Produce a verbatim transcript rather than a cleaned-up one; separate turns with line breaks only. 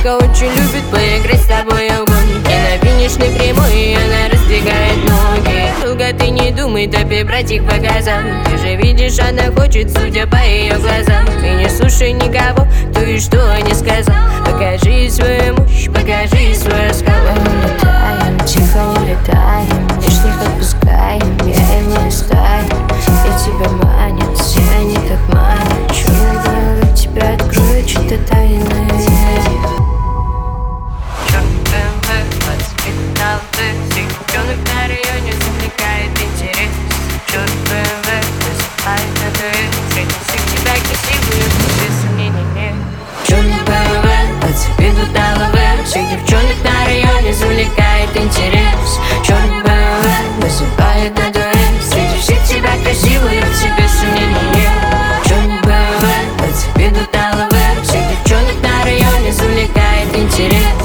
девочка очень любит поиграть с тобой в гонки. На финишной прямой она раздвигает ноги. Долго ты не думай, топи брать их по газам. Ты же видишь, она хочет, судя по ее глазам. И не слушай никого, кто и что не сказал. Покажи свою мощь, покажи свою скалу.
Улетаем, тихо улетаем, лишних отпускаем, я его стаю. И тебя манят, все они так манят. Черный глаза тебя откроют, что-то тайное.
Девчонок на районе завлекает интерес. Черт бэ эм вэ высыпает на дуэль. Среди всех тебя красивую, без сомнений нет. Черный бэ эм вэ ведут на ЛВ. Всех девчонок на районе завлекает интерес. Черный бэ эм вэ высыпает на дуэль. Среди всех тебя красивую, без сомнений нет. Черный бэ эм вэ ведут на ЛВ. Всех девчонок на районе завлекает интерес.